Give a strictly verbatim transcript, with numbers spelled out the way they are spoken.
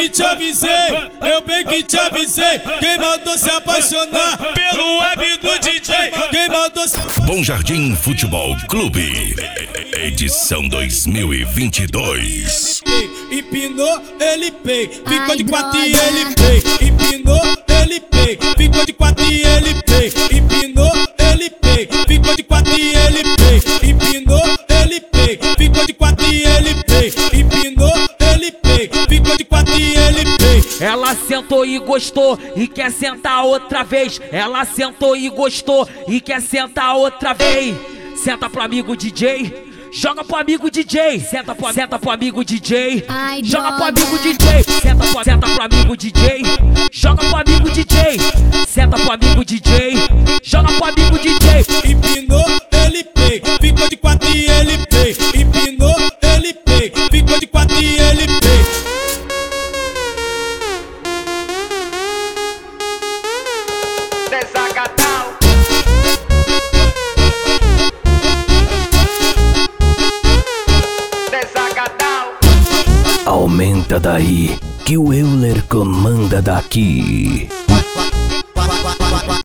que te avisei, eu bem que te avisei. Quem mandou se apaixonar pelo web do D J? Quem mandou se apaixonar? Bom Jardim Futebol Clube, edição dois mil e vinte e dois. Empinou, ele pei, ficou de quatro e ele pei. Empinou, ele pei, ficou de quatro e ele pei. Empinou, ele pei, ficou de quatro e ele pei. Empinou, ele pei, ficou de quatro e ele pei. Empinou, ele pei, ficou de quatro e ele pei. Ela sentou e gostou e quer sentar outra vez. Ela sentou e gostou e quer sentar outra vez. Senta pro amigo D J. Joga pro amigo D J, senta pro, senta pro amigo D J. Ai, joga droga. pro amigo D J, senta pro, senta pro amigo D J. Joga pro amigo D J, senta pro amigo D J. Joga pro amigo D J. Empinou, ele pei, ficou de quatro e ele pei. Empinou, ele pei, ficou de quatro e ele pei. Desacatal. Desacatal. Aumenta daí, que o Euler comanda daqui.